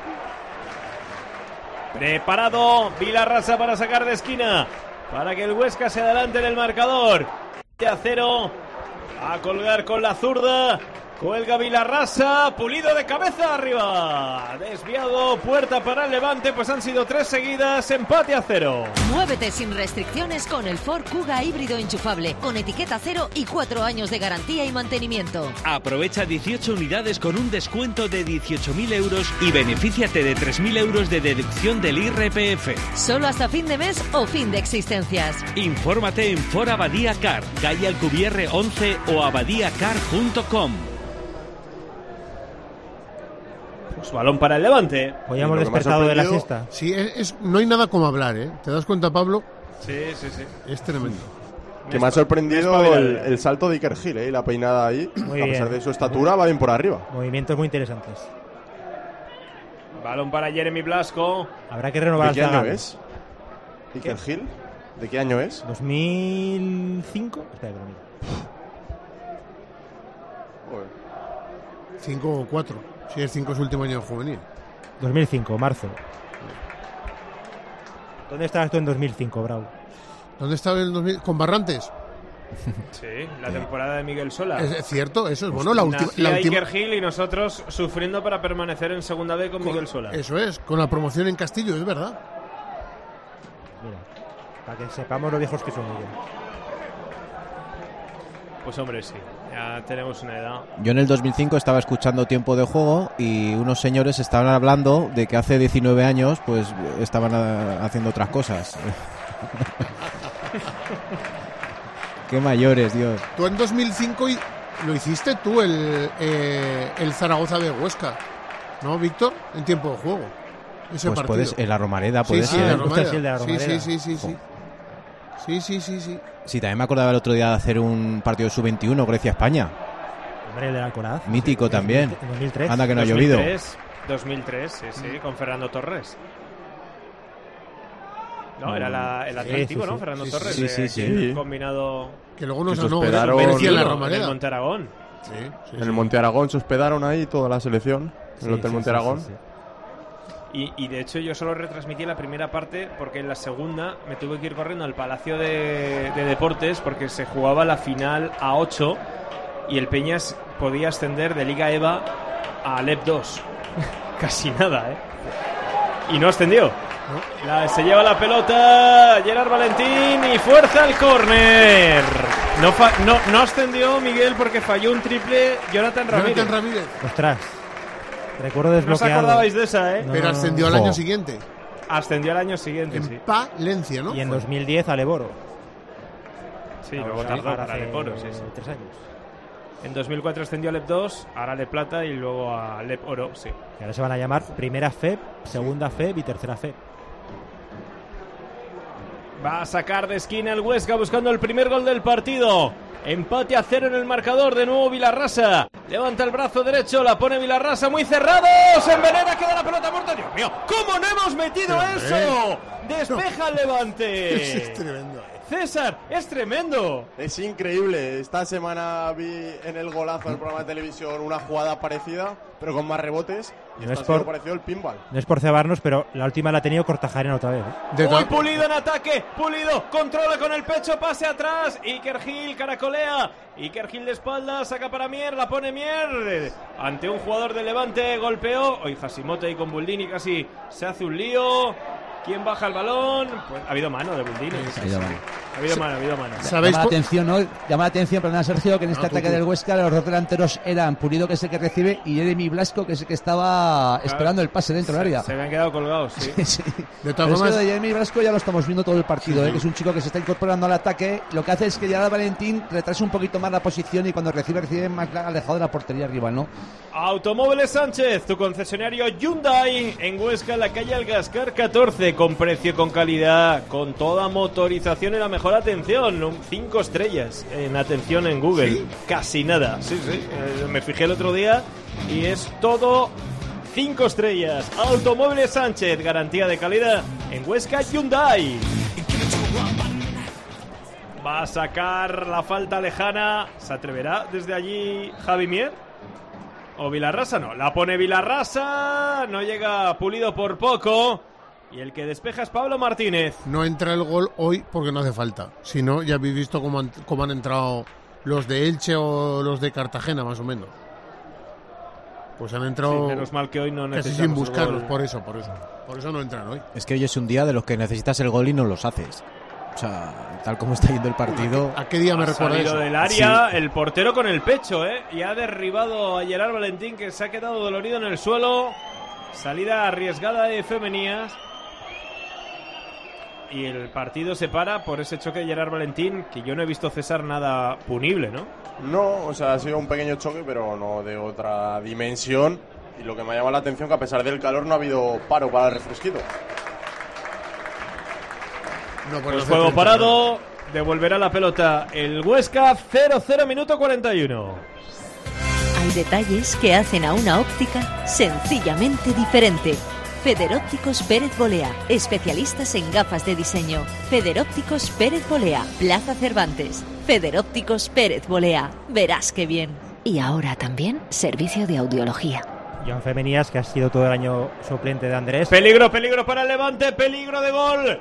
Preparado Vilarrasa para sacar de esquina, para que el Huesca se adelante en el marcador. 0 a colgar con la zurda. Cuelga Vilarrasa, Pulido de cabeza arriba. Desviado, puerta para el Levante, pues han sido 3 seguidas, empate a 0. Muévete sin restricciones con el Ford Kuga híbrido enchufable, con etiqueta 0 y 4 años de garantía y mantenimiento. Aprovecha 18 unidades con un descuento de 18.000 euros y benefíciate de 3.000 euros de deducción del IRPF. Solo hasta fin de mes o fin de existencias. Infórmate en Ford Abadía Car, calle Alcubierre 11 o abadiacar.com. Pues balón para el Levante. Hoy hemos despertado de la siesta. Sí, no hay nada como hablar, ¿eh? ¿Te das cuenta, Pablo? Sí. Es tremendo. Que me ha sorprendido el salto de Iker Gil, y la peinada ahí. Muy a pesar bien. de su estatura, va bien por arriba. Movimientos muy interesantes. Balón para Jeremy Blasco. Habrá que renovar ¿De qué al año Zagalo. es? ¿Iker Gil? ¿De qué año es? 2005. Espera, que lo miro. 5 o 4. Si es 5 es su último año juvenil. 2005, marzo. ¿Dónde estabas tú en 2005, Bravo? ¿Dónde estaba en el 2000? ¿Con Barrantes? Sí, la temporada de Miguel Sola. Es cierto, eso es bueno. La última. Iker Gil y nosotros sufriendo para permanecer en segunda B con Miguel Sola. Eso es, con la promoción en Castillo, es verdad. Mira, para que sepamos lo viejos que son ellos. Pues hombre, sí, ya tenemos una edad. Yo en el 2005 estaba escuchando Tiempo de Juego y unos señores estaban hablando de que hace 19 años pues estaban haciendo otras cosas. Qué mayores, Dios. Tú en 2005 lo hiciste tú, el Zaragoza de Huesca, ¿no, Víctor? En Tiempo de Juego. Ese Pues partido. puedes, en la Romareda, puede Sí, ser. en la Romareda. Sí, el de la Romareda. Sí. Sí, también me acordaba el otro día de hacer un partido de sub-21, Grecia-España. Hombre, el del Alcoraz. Mítico también. En 2003. Anda que no ha llovido. 2003, sí, con Fernando Torres. No, era el atractivo, sí, ¿no? sí. Fernando Sí, Torres. sí. Combinado Que luego nos Que se ganó hospedaron Grecia en la en Romareda. el Monte Aragón. Sí. En el Monte Aragón se hospedaron ahí toda la selección. En el Hotel Monte Aragón. Sí. Y de hecho yo solo retransmití la primera parte porque en la segunda me tuve que ir corriendo al Palacio de Deportes porque se jugaba la final a 8 y el Peñas podía ascender de Liga EVA a LEP 2. Casi nada, ¿eh? Y no ascendió. Se lleva la pelota Gerard Valentín y fuerza el córner. No ascendió Miguel porque falló un triple Jonathan Ramírez. Ostras. Recuerdo No os desbloqueado. acordabais de esa, ¿eh? No. Pero ascendió al año siguiente. Ascendió al año siguiente, En sí. Palencia, ¿no? Y en 2010 a Leboro. Sí, luego tardó ahora para hace Lep Oro, sí. 3 años. En 2004 ascendió a LEP 2, ahora a LEP Plata y luego a LEP Oro, sí. Y ahora se van a llamar Primera FEB, Segunda FEB y Tercera FEB. Va a sacar de esquina el Huesca buscando el primer gol del partido. Empate a 0 en el marcador, de nuevo Vilarrasa. Levanta el brazo derecho, la pone Vilarrasa muy cerrado. Se envenena, queda la pelota muerta. Dios mío, ¿cómo no hemos metido eso? Despeja el Levante. Es tremendo. César, es tremendo. Es increíble. Esta semana vi en el golazo del programa de televisión una jugada parecida, pero con más rebotes. Y No esto es ha sido por- parecido el pinball. No es por cebarnos, pero la última la ha tenido Kortajarena otra vez. Muy Pulido en ataque, Pulido controla con el pecho, pase atrás, Iker Gil caracolea, Iker Gil de espalda, saca para Mier, la pone Mier, ante un jugador de Levante, golpeó, hoy Hashimoto y con Buldini casi se hace un lío, ¿quién baja el balón? Pues ha habido mano de Buldini. Ha habido mano. Ha habido mano. Llama la atención, ¿no? Llama la atención, perdona, Sergio, que en este ataque del Huesca los dos delanteros eran Pulido, que es el que recibe, y Jeremy Blasco, que es el que estaba esperando el pase dentro del área. Se habían quedado colgados, sí. Sí. De todas Pero es que formas, lo de Jeremy Blasco ya lo estamos viendo todo el partido, Sí. que es un chico que se está incorporando al ataque. Lo que hace es que Gerard Valentín retrasa un poquito más la posición y cuando recibe más alejado de la portería rival, ¿no? Automóviles Sánchez, tu concesionario Hyundai en Huesca, en la calle Algascar 14, con precio, con calidad, con toda motorización y la mejor atención. 5 estrellas en atención en Google. ¿Sí? Casi nada. Sí. Me fijé el otro día y es todo 5 estrellas. Automóviles Sánchez, garantía de calidad en Huesca Hyundai. Va a sacar la falta lejana. ¿Se atreverá desde allí Javi Mier? ¿O Vilarrasa? No, la pone Vilarrasa. No llega Pulido por poco. Y el que despeja es Pablo Martínez. no entra el gol hoy porque no hace falta. Si no, ya habéis visto cómo han entrado los de Elche o los de Cartagena, más o menos. Pues han entrado Sí, menos mal que hoy no casi necesitamos sin el buscarlos, gol. por eso. Por eso no entran hoy. Es que hoy es un día de los que necesitas el gol y no los haces. O sea, tal como está yendo el partido. ¿A qué día me Ha recuerda salido eso? del área el portero con el pecho, y ha derribado a Gerard Valentín, que se ha quedado dolorido en el suelo. Salida arriesgada de Femenías. Y el partido se para por ese choque de Gerard Valentín, que yo no he visto, César, nada punible, ¿no? No, o sea, ha sido un pequeño choque, pero no de otra dimensión. Y lo que me ha llamado la atención que a pesar del calor no ha habido paro para el refresquito. No, Pues hace juego 30, parado, devolverá la pelota el Huesca, 0-0, minuto 41. Hay detalles que hacen a una óptica sencillamente diferente. Federópticos Pérez Bolea, especialistas en gafas de diseño. Federópticos Pérez Bolea, Plaza Cervantes. Federópticos Pérez Bolea, verás qué bien. Y ahora también servicio de audiología. Joan Femenías, que ha sido todo el año suplente de Andrés. Peligro para el Levante, peligro de gol.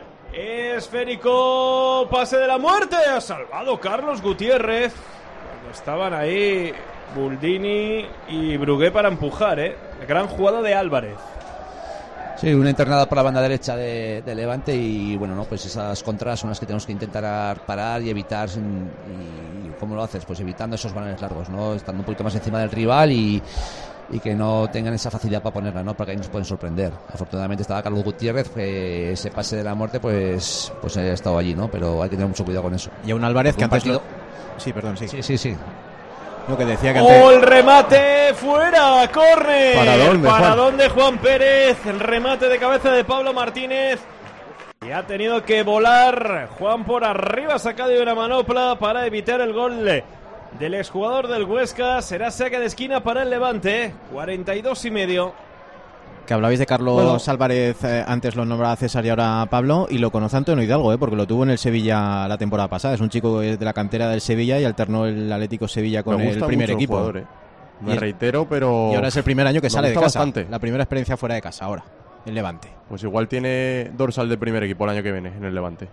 Esférico, pase de la muerte. Ha salvado Carlos Gutiérrez. Cuando estaban ahí Buldini y Brugué para empujar, Gran jugada de Álvarez. Sí, una internada por la banda derecha de Levante y bueno, no, pues esas contras son las que tenemos que intentar parar y evitar. ¿Y cómo lo haces? Pues evitando esos balones largos, ¿no? Estando un poquito más encima del rival y que no tengan esa facilidad para ponerla, ¿no? Porque ahí nos pueden sorprender. Afortunadamente estaba Carlos Gutiérrez, que ese pase de la muerte pues ha estado allí, ¿no? Pero hay que tener mucho cuidado con eso. Y a un Álvarez que Un antes partido- Sí, perdón, sí. Sí. Lo que decía que antes... ¡Oh, el remate! ¡Fuera! ¡Corre! ¿Para dónde, de Juan Pérez. El remate de cabeza de Pablo Martínez. Y ha tenido que volar Juan por arriba, sacado de una manopla para evitar el gol del exjugador del Huesca. Será saque de esquina para el Levante. 42,5. Que hablabais de Carlos Bueno. Álvarez, antes lo nombraba César y ahora Pablo, y lo conoce Antonio Hidalgo, porque lo tuvo en el Sevilla la temporada pasada. Es un chico de la cantera del Sevilla y alternó el Atlético Sevilla con Me el gusta primer mucho el equipo. jugador, Me Y- reitero, pero... Y ahora es el primer año que me sale de gusta casa. bastante. La primera experiencia fuera de casa ahora, en Levante. Pues igual tiene dorsal del primer equipo el año que viene en el Levante.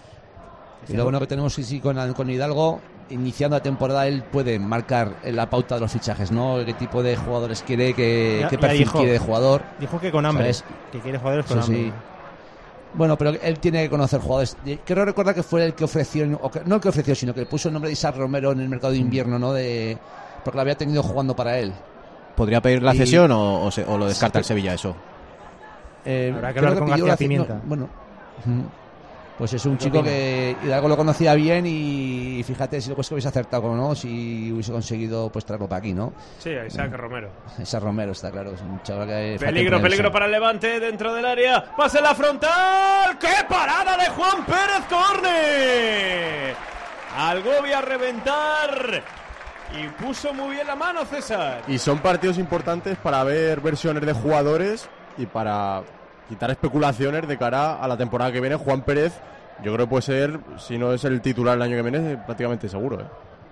Y lo bueno que tenemos sí, con Hidalgo, iniciando la temporada, él puede marcar la pauta de los fichajes, ¿no? Qué tipo de jugadores quiere, qué Ya perfil dijo. quiere de jugador. Dijo que con hambre, ¿Sabes? que quiere jugadores con Sí, hambre. sí. Bueno, pero él tiene que conocer jugadores. Creo recordar que fue el que ofreció, no el que ofreció, sino que puso el nombre de Isaac Romero en el mercado de invierno, ¿no? Porque lo había tenido jugando para él. ¿Podría pedir la Y- cesión o lo descarta Sí. el Sevilla eso? Habrá que creo hablar con pidió García la Pimienta. no, bueno, pues es un ¿Qué chico opina? que Hidalgo lo conocía bien y fíjate si lo que hubiese acertado, ¿no? Si hubiese conseguido pues traerlo para aquí, ¿no? Sí, a Isaac Romero. Esa Romero está claro, es un chaval que Peligro para el Levante dentro del área. Pase la frontal. ¡Qué parada de Juan Pérez! ¡Córner! Algovia a reventar. Y puso muy bien la mano, César. Y son partidos importantes para ver versiones de jugadores y para quitar especulaciones de cara a la temporada que viene. Juan Pérez Yo creo que puede ser, si no es el titular el año que viene, prácticamente seguro.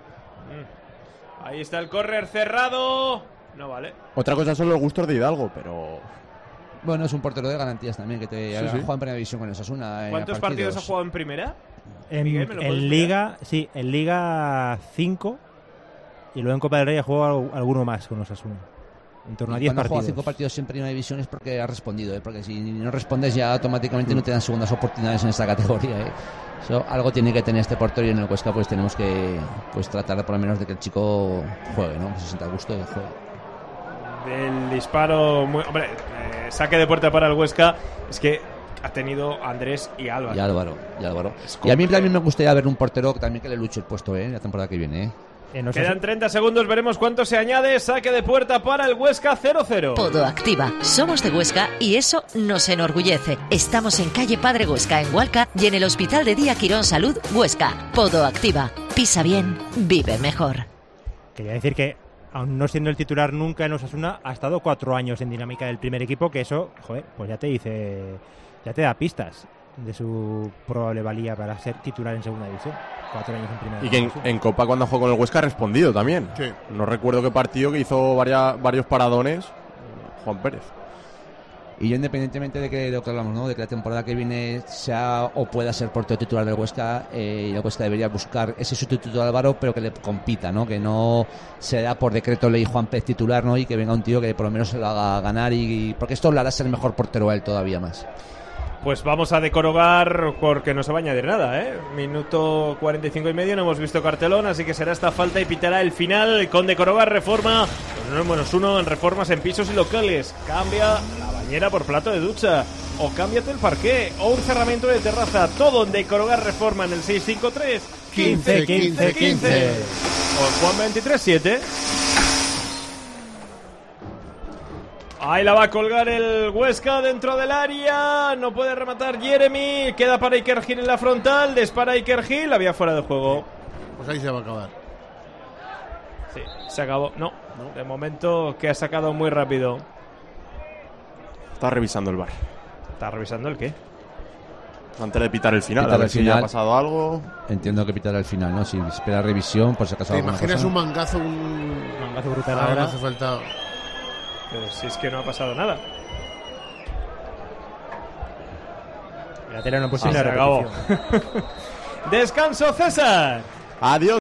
Ahí está el córner cerrado. No vale. Otra cosa son los gustos de Hidalgo, pero... Bueno, es un portero de garantías también, que te Sí. juega en primera división con el Osasuna. ¿Cuántos partidos ha jugado en primera? Miguel, ¿me lo puedes En explicar? Liga 5 y luego en Copa del Rey ha jugado alguno más con Osasuna. En torno a 10 Cuando juega partidos. 5 partidos en primera división es porque ha respondido, porque si no respondes ya automáticamente no te dan segundas oportunidades en esta categoría. Eso, algo tiene que tener este portero, y en el Huesca pues tenemos que tratar por lo menos de que el chico juegue, ¿no? Que se sienta a gusto y juegue. Del disparo hombre, saque de puerta para el Huesca. Es que ha tenido Andrés y Álvaro. Y Álvaro. Y a mí también me gustaría ver un portero también que le luche el puesto la temporada que viene. Quedan 30 segundos, veremos cuánto se añade. Saque de puerta para el Huesca, 0-0. Podo Activa. Somos de Huesca y eso nos enorgullece. Estamos en calle Padre Huesca, en Hualca, y en el Hospital de Día Quirón Salud, Huesca. Podo Activa. Pisa bien, vive mejor. Quería decir que, aun no siendo el titular nunca en Osasuna, ha estado 4 años en dinámica del primer equipo, que eso, pues ya te da pistas de su probable valía para ser titular en segunda división. 4 años en primera Y que división. en Copa, cuando jugó con el Huesca, ha respondido también. Sí. No recuerdo qué partido, que hizo varios paradones Juan Pérez. Y yo, independientemente de lo que hablamos, ¿no? De que la temporada que viene sea o pueda ser portero titular del Huesca, y el Huesca debería buscar ese sustituto de Álvaro, pero que le compita, ¿no? Que no se da por decreto ley Juan Pérez titular, ¿no? Y que venga un tío que por lo menos se lo haga ganar, porque esto le hará ser mejor portero a él todavía más. Pues vamos a decorogar porque no se va a añadir nada, Minuto 45 y medio, no hemos visto cartelón, así que será esta falta y pitará el final con decorogar reforma. -1 en reformas en pisos y locales. Cambia la bañera por plato de ducha, o cámbiate el parqué, o un cerramiento de terraza. Todo en decorogar reforma en el 653 15 15 15 o Juan 23-7. Ahí la va a colgar el Huesca dentro del área. No puede rematar Jeremy. Queda para Iker Gil en la frontal. Dispara Iker Gil. Había fuera de juego. Pues ahí se va a acabar. Sí, se acabó. No, de momento que ha sacado muy rápido. Está revisando el VAR. ¿Está revisando el qué? Antes de pitar el final, Pitar a ver el si final. ya ha pasado algo. Entiendo que pitará el final, ¿no? Si espera revisión, por si acaso ¿Te alguna imaginas cosa. un mangazo, mangazo brutal no ahora? hace falta. Pero si es que no ha pasado nada. La tele no ha puesto Se ni la acabó. repetición. Descanso, César. Adiós.